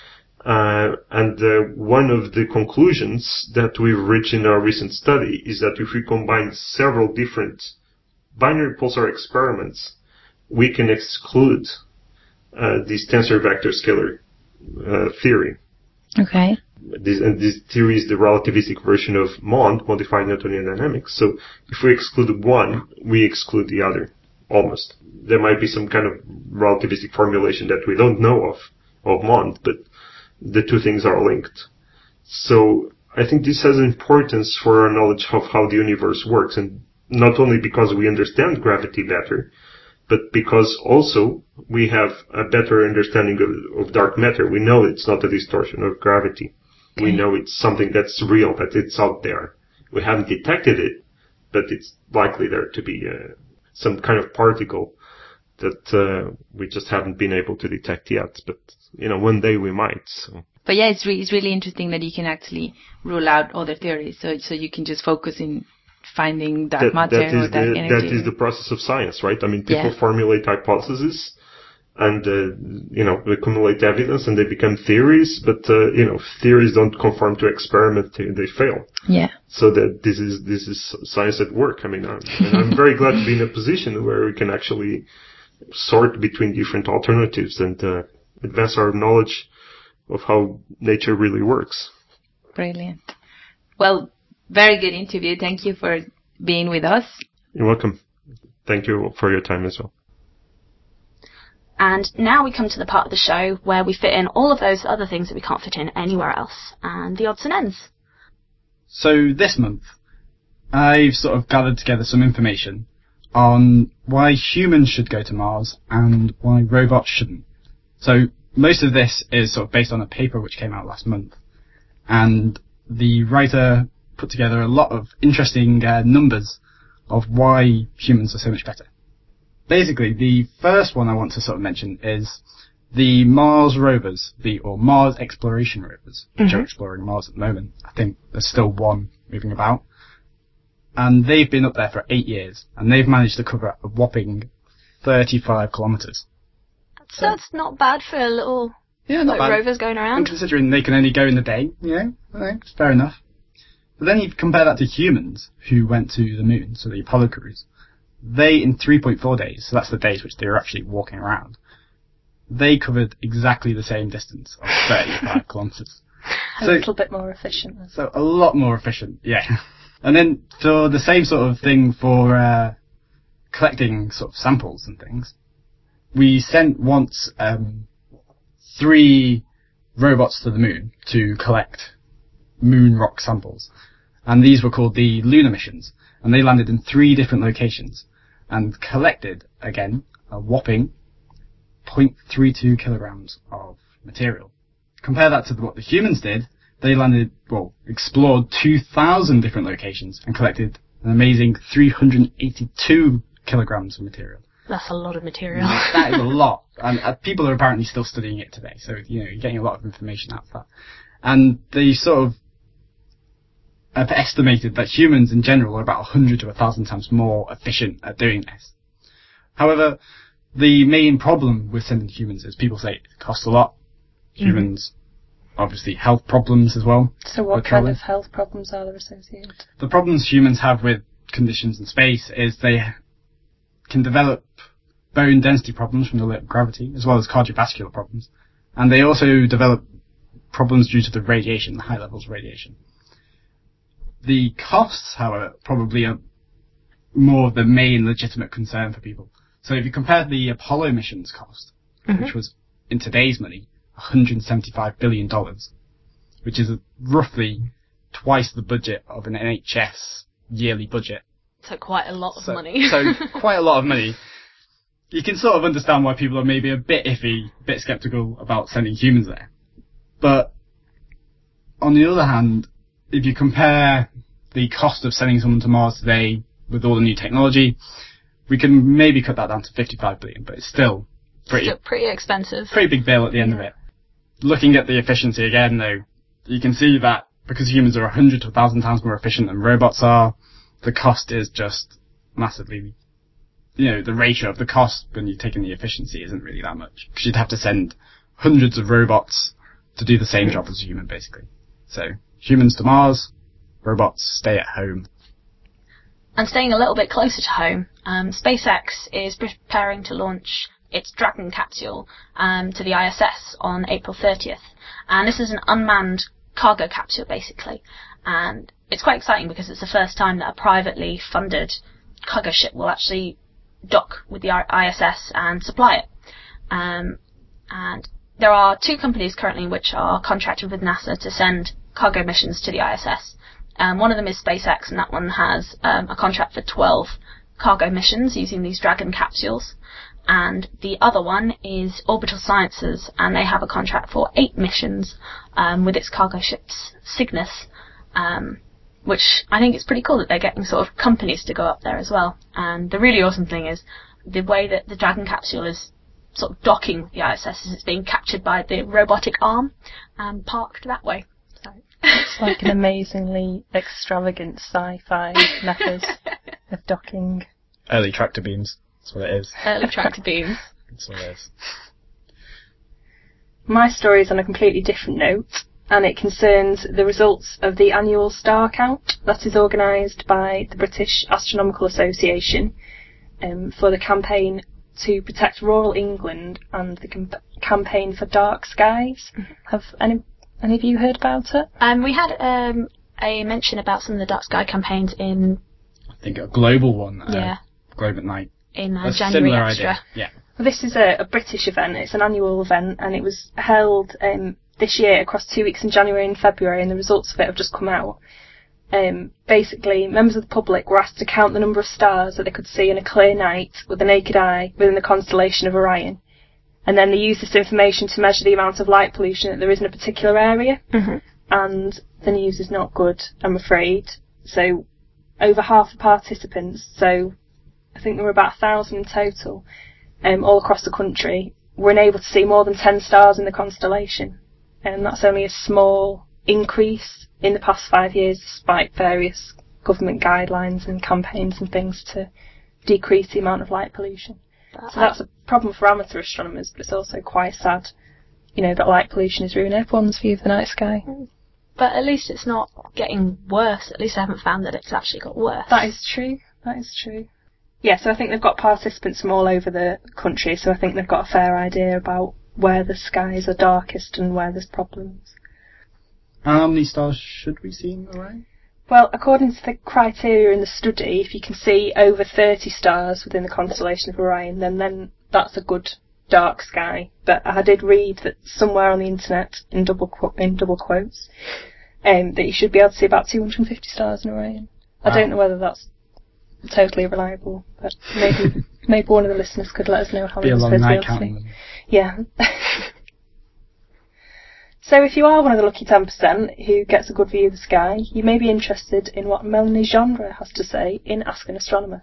And one of the conclusions that we've reached in our recent study is that if we combine several different binary pulsar experiments, we can exclude this tensor vector scalar theory. Okay. This theory is the relativistic version of MOND, Modified Newtonian Dynamics. So if we exclude one, we exclude the other, almost. There might be some kind of relativistic formulation that we don't know of MOND, but the two things are linked. So I think this has importance for our knowledge of how the universe works, and not only because we understand gravity better, but because also we have a better understanding of dark matter. We know it's not a distortion of gravity. Okay. We know it's something that's real, that it's out there. We haven't detected it, but it's likely there to be some kind of particle that we just haven't been able to detect yet. But, one day we might. So. But yeah, it's really interesting that you can actually rule out other theories. So you can just focus in finding dark matter or dark energy. That is the process of science, right? People formulate hypotheses and, we accumulate evidence and they become theories, but, theories don't conform to experiment, they fail. Yeah. So that this is science at work. I'm very glad to be in a position where we can actually sort between different alternatives and, advance our knowledge of how nature really works. Brilliant. Well, very good interview. Thank you for being with us. You're welcome. Thank you for your time as well. And now we come to the part of the show where we fit in all of those other things that we can't fit in anywhere else, and the odds and ends. So this month, I've sort of gathered together some information on why humans should go to Mars and why robots shouldn't. So most of this is sort of based on a paper which came out last month, and the writer put together a lot of interesting numbers of why humans are so much better. Basically, the first one I want to sort of mention is the Mars rovers, or Mars exploration rovers, which are exploring Mars at the moment. I think there's still one moving about. And they've been up there for 8 years, and they've managed to cover a whopping 35 kilometres. So that's not bad for a little not bad. rovers going around. And considering they can only go in the day, it's fair enough. But then you compare that to humans who went to the moon, so the Apollo crews. They, in 3.4 days, so that's the days which they were actually walking around, they covered exactly the same distance of 35 kilometres. A little bit more efficient. So a lot more efficient, yeah. And then for the same sort of thing for collecting sort of samples and things, we sent once 3 robots to the moon to collect moon rock samples. And these were called the lunar missions. And they landed in 3 different locations and collected, again, a whopping 0.32 kilograms of material. Compare that to what the humans did. They explored 2,000 different locations and collected an amazing 382 kilograms of material. That's a lot of material. That is a lot. And people are apparently still studying it today. So, you're getting a lot of information out of that. And they sort of have estimated that humans in general are about 100 to 1,000 times more efficient at doing this. However, the main problem with sending humans is people say it costs a lot. Humans, obviously, health problems as well. So what kind of health problems are there associated? The problems humans have with conditions in space is they can develop bone density problems from the low gravity, as well as cardiovascular problems. And they also develop problems due to the radiation, the high levels of radiation. The costs, however, probably are more of the main legitimate concern for people. So if you compare the Apollo mission's cost, which was, in today's money, $175 billion, which is roughly twice the budget of an NHS yearly budget. So quite a lot of money. So quite a lot of money. You can sort of understand why people are maybe a bit iffy, a bit skeptical about sending humans there. But on the other hand, if you compare the cost of sending someone to Mars today with all the new technology, we can maybe cut that down to 55 billion, but it's still pretty expensive. Pretty big bill at the end of it. Looking at the efficiency again, though, you can see that because humans are 100 to 1,000 times more efficient than robots are, the cost is just massively, the ratio of the cost when you're taking the efficiency isn't really that much. Because you'd have to send hundreds of robots to do the same job as a human, basically. So, humans to Mars, robots stay at home. And staying a little bit closer to home, SpaceX is preparing to launch its Dragon capsule to the ISS on April 30th. And this is an unmanned cargo capsule, basically. And it's quite exciting because it's the first time that a privately funded cargo ship will actually dock with the ISS and supply it. And there are 2 companies currently which are contracted with NASA to send cargo missions to the ISS. One of them is SpaceX, and that one has a contract for 12 cargo missions using these Dragon capsules. And the other one is Orbital Sciences, and they have a contract for 8 missions with its cargo ships Cygnus, which I think is pretty cool that they're getting sort of companies to go up there as well. And the really awesome thing is the way that the Dragon capsule is sort of docking the ISS is it's being captured by the robotic arm and parked that way. So. It's like an amazingly extravagant sci-fi method of docking. Early tractor beams. That's what it is. Early tractor beams. That's what it is. My story is on a completely different note, and it concerns the results of the annual star count that is organised by the British Astronomical Association for the campaign to protect rural England and the campaign for dark skies. Have any of you heard about it? We had a mention about some of the dark sky campaigns in... I think a global one. Yeah. Globe at Night. In January Extra. Idea. Yeah. Well, this is a British event. It's an annual event, and it was held this year across 2 weeks in January and February, and the results of it have just come out. basically, members of the public were asked to count the number of stars that they could see in a clear night with the naked eye within the constellation of Orion. And then they used this information to measure the amount of light pollution that there is in a particular area. Mm-hmm. And the news is not good, I'm afraid. So over half the participants, so I think there were about 1,000 in total, all across the country, were unable to see more than 10 stars in the constellation. And that's only a small increase in the past 5 years, despite various government guidelines and campaigns and things to decrease the amount of light pollution. So that's a problem for amateur astronomers, but it's also quite sad, that light pollution is ruining everyone's view of the night sky. But at least it's not getting worse. At least I haven't found that it's actually got worse. That is true. Yeah, so I think they've got participants from all over the country, so I think they've got a fair idea about where the skies are darkest and where there's problems. How many stars should we see in Orion? Well, according to the criteria in the study, if you can see over 30 stars within the constellation of Orion, then that's a good dark sky. But I did read that somewhere on the internet, in double quotes, that you should be able to see about 250 stars in Orion. Wow. I don't know whether that's totally reliable, but maybe one of the listeners could let us know how many we're supposed to be able to see. Yeah. So if you are one of the lucky 10% who gets a good view of the sky, you may be interested in what Melanie Gendre has to say in Ask an Astronomer.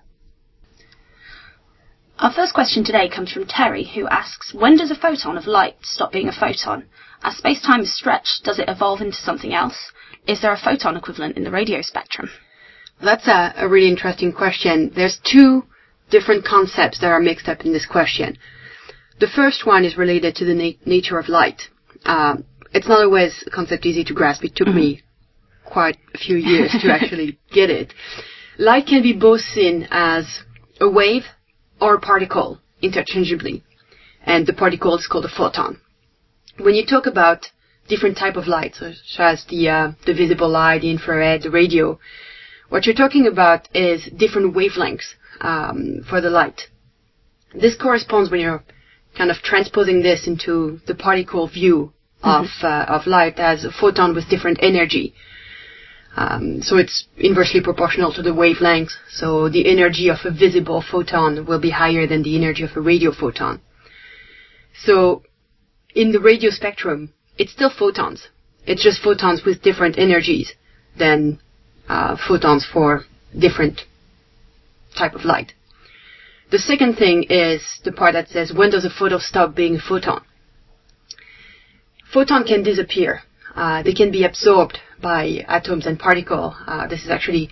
Our first question today comes from Terry, who asks, when does a photon of light stop being a photon? As space-time is stretched, does it evolve into something else? Is there a photon equivalent in the radio spectrum? That's a really interesting question. There's two different concepts that are mixed up in this question. The first one is related to the nature of light. It's not always a concept easy to grasp. It took me quite a few years to actually get it. Light can be both seen as a wave or a particle interchangeably, and the particle is called a photon. When you talk about different type of light, such as the visible light, the infrared, the radio, what you're talking about is different wavelengths for the light. This corresponds when you're kind of transposing this into the particle view of light as a photon with different energy. So it's inversely proportional to the wavelength. So the energy of a visible photon will be higher than the energy of a radio photon. So in the radio spectrum, it's still photons. It's just photons with different energies than photons for different type of light. The second thing is the part that says, when does a photon stop being a photon? Photon can disappear. They can be absorbed by atoms and particles. This is actually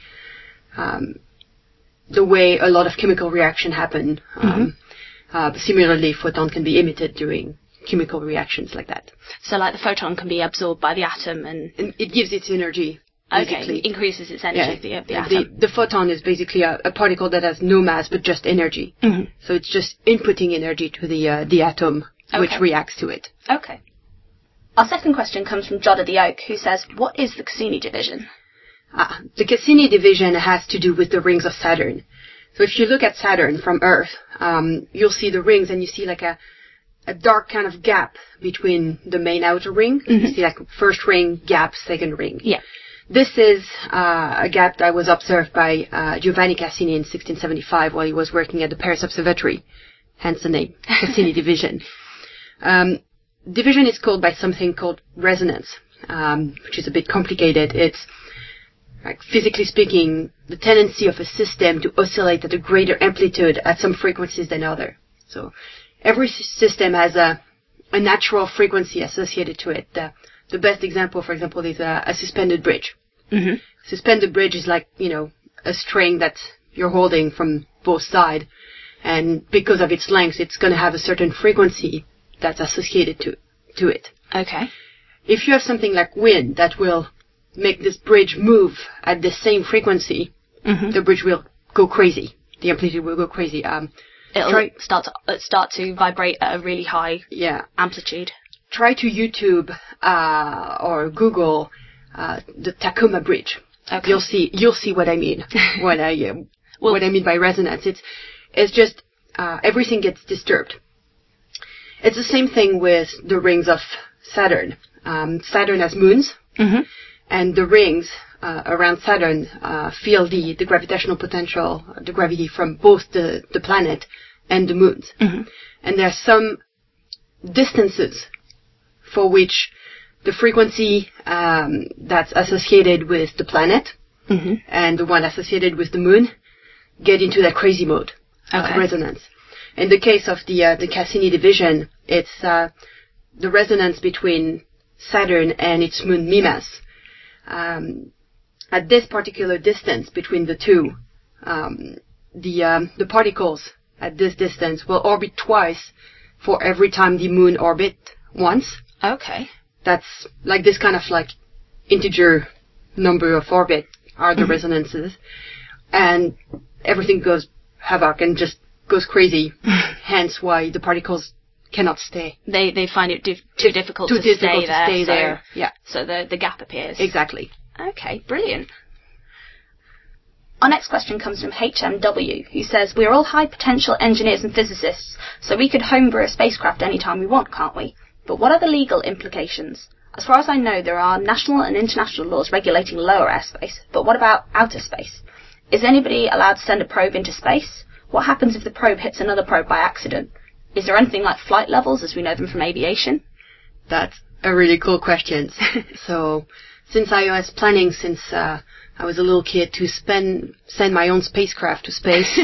the way a lot of chemical reactions happen. Similarly, photon can be emitted during chemical reactions like that. So like the photon can be absorbed by the atom and it gives its energy. Okay, increases its energy, yeah. the atom. The photon is basically a particle that has no mass but just energy. So it's just inputting energy to the atom, which reacts to it. Okay. Our second question comes from Jodda the Oak, who says, what is the Cassini division? The Cassini division has to do with the rings of Saturn. So if you look at Saturn from Earth, you'll see the rings and you see like a dark kind of gap between the main outer ring. You see like first ring, gap, second ring. Yeah. This is a gap that was observed by Giovanni Cassini in 1675 while he was working at the Paris Observatory, hence the name, Cassini division. Division is called by something called resonance, which is a bit complicated. It's, like physically speaking, the tendency of a system to oscillate at a greater amplitude at some frequencies than other. So every system has a natural frequency associated to it. The best example, for example, is a suspended bridge. Suspended bridge is like, a string that you're holding from both sides. And because of its length, it's going to have a certain frequency that's associated to it. Okay. If you have something like wind that will make this bridge move at the same frequency, the bridge will go crazy. The amplitude will go crazy. It'll start to vibrate at a really high amplitude. Try to YouTube or Google the Tacoma Bridge. Okay. You'll see what I mean when what I mean by resonance. It's just everything gets disturbed. It's the same thing with the rings of Saturn. Saturn has moons, and the rings around Saturn feel the gravitational potential, the gravity from both the planet and the moons. Mm-hmm. And there are some distances for which the frequency that's associated with the planet Mm-hmm. and the one associated with the moon get into that crazy mode resonance. In the case of the Cassini division, it's the resonance between Saturn and its moon Mimas. At this particular distance between the two, the particles at this distance will orbit twice for every time the moon orbit once. Okay. That's like this kind of like integer number of orbit are the resonances, and everything goes havoc and just goes crazy. Hence why the particles cannot stay. They find it too difficult to stay there. Yeah. So the gap appears. Exactly. Okay, brilliant. Our next question comes from HMW, who says, "We are all high potential engineers and physicists, so we could homebrew a spacecraft anytime we want, can't we? But what are the legal implications? As far as I know, there are national and international laws regulating lower airspace, but what about outer space? Is anybody allowed to send a probe into space? What happens if the probe hits another probe by accident? Is there anything like flight levels as we know them from aviation?" That's a really cool question. So, since I was planning since I was a little kid to send my own spacecraft to space,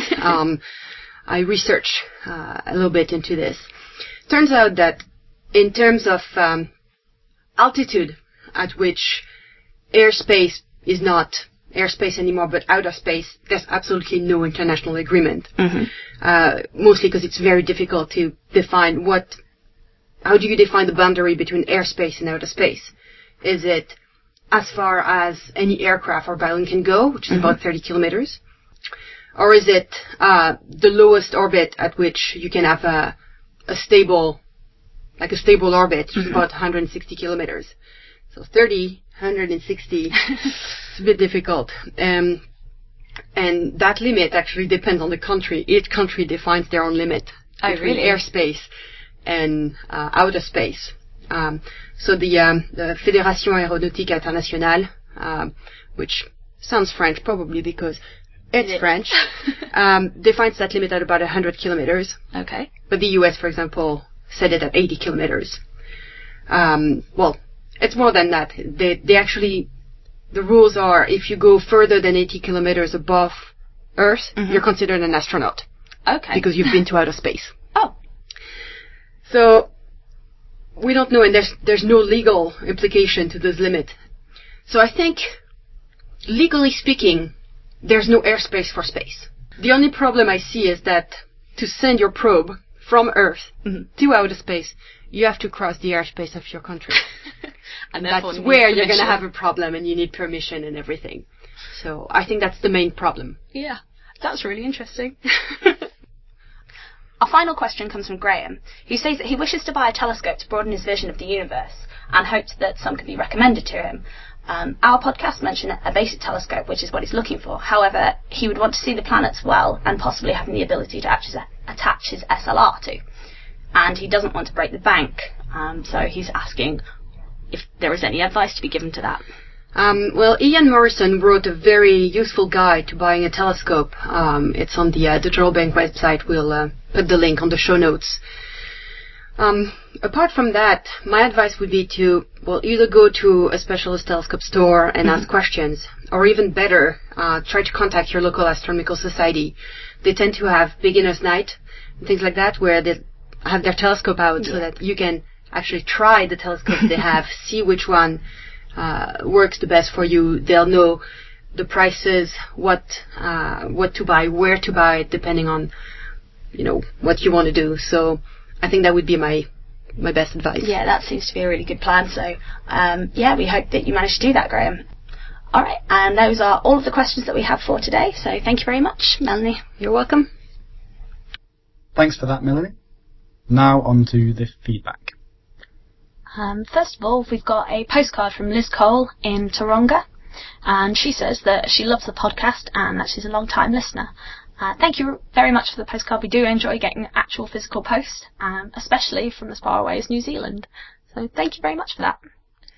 I researched a little bit into this. Turns out that in terms of altitude at which airspace is not airspace anymore, but outer space, there's absolutely no international agreement. Mm-hmm. Mostly because it's very difficult to define how do you define the boundary between airspace and outer space? Is it as far as any aircraft or balloon can go, which is about 30 kilometers? Or is it the lowest orbit at which you can have a stable orbit, which is about 160 kilometers? So 30, 160, it's a bit difficult. And that limit actually depends on the country. Each country defines their own limit between airspace and outer space. So the Fédération Aéronautique Internationale, which sounds French probably because it's French, defines that limit at about 100 kilometers. Okay. But the US, for example, set it at 80 kilometers. Well, it's more than that. They actually, the rules are if you go further than 80 kilometers above Earth, you're considered an astronaut. Okay. Because you've been to outer space. Oh. So, we don't know, and there's no legal implication to this limit. So I think, legally speaking, there's no airspace for space. The only problem I see is that to send your probe from Earth to outer space, you have to cross the airspace of your country. And that's where you're going to have a problem, and you need permission and everything. So I think that's the main problem. Yeah, that's really interesting. Our final question comes from Graham, who says that he wishes to buy a telescope to broaden his vision of the universe and hopes that some can be recommended to him. Our podcast mentioned a basic telescope, which is what he's looking for. However, he would want to see the planets well and possibly having the ability to attach his SLR to. And he doesn't want to break the bank, so he's asking if there is any advice to be given to that. Well, Ian Morrison wrote a very useful guide to buying a telescope. It's on the Jodrell Bank website. We'll put the link on the show notes. Apart from that, my advice would be to, either go to a specialist telescope store and ask questions, or even better, try to contact your local astronomical society. They tend to have beginner's night and things like that, where they have their telescope out so that you can actually try the telescope they have, see which one works the best for you. They'll know the prices, what to buy, where to buy, depending on, what you want to do. So I think that would be my best advice. Yeah, that seems to be a really good plan. So, we hope that you manage to do that, Graham. All right, and those are all of the questions that we have for today. So thank you very much, Melanie. You're welcome. Thanks for that, Melanie. Now on to the feedback. First of all, we've got a postcard from Liz Cole in Taronga, and she says that she loves the podcast and that she's a long-time listener. Thank you very much for the postcard. We do enjoy getting actual physical posts, especially from as far away as New Zealand. So thank you very much for that.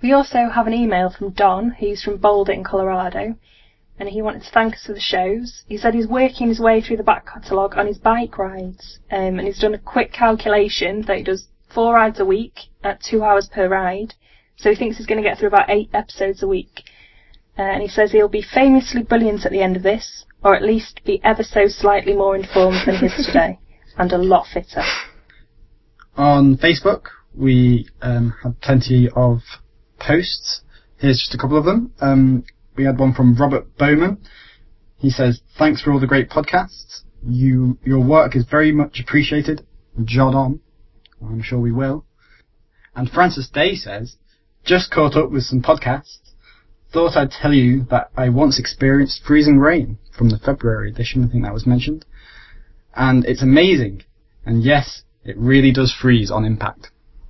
We also have an email from Don, who's from Boulder in Colorado, and he wanted to thank us for the shows. He said he's working his way through the back catalogue on his bike rides, and he's done a quick calculation that he does 4 rides a week at 2 hours per ride, so he thinks he's going to get through about 8 episodes a week. And he says he'll be famously brilliant at the end of this, or at least be ever so slightly more informed than he is today, and a lot fitter. On Facebook, we had plenty of posts. Here's just a couple of them. We had one from Robert Bowman. He says, "Thanks for all the great podcasts. Your work is very much appreciated. Jot on." I'm sure we will. And Francis Day says, "Just caught up with some podcasts. Thought I'd tell you that I once experienced freezing rain," from the February edition, I think that was mentioned. "And it's amazing. And yes, it really does freeze on impact."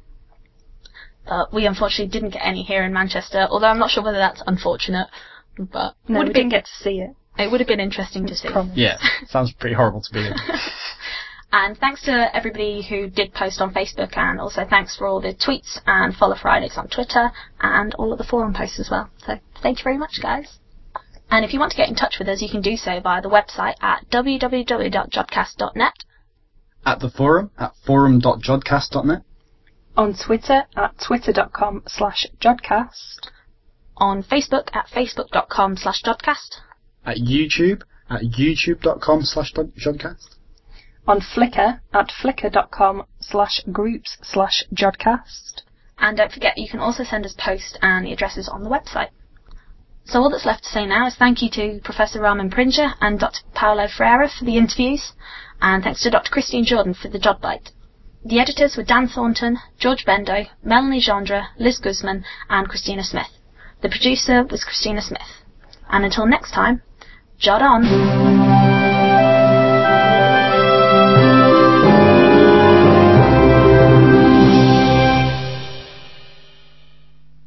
We unfortunately didn't get any here in Manchester, although I'm not sure whether that's unfortunate, but No, we didn't get to see it. It would have been interesting to see. Yeah, sounds pretty horrible to be in. And thanks to everybody who did post on Facebook, and also thanks for all the tweets and Follow Fridays on Twitter and all of the forum posts as well. So thank you very much, guys. And if you want to get in touch with us, you can do so via the website at www.jodcast.net. At the forum, at forum.jodcast.net. On Twitter at twitter.com/Jodcast. On Facebook at facebook.com/Jodcast. At YouTube at youtube.com/Jodcast. On Flickr at flickr.com/groups/Jodcast. And don't forget, you can also send us posts, and the address is on the website. So all that's left to say now is thank you to Professor Raman Prinja and Dr. Paolo Freire for the interviews, and thanks to Dr. Christine Jordan for the Jod Bite. The editors were Dan Thornton, George Bendo, Melanie Gendra, Liz Guzman, and Christina Smith. The producer was Christina Smith. And until next time, Jod on!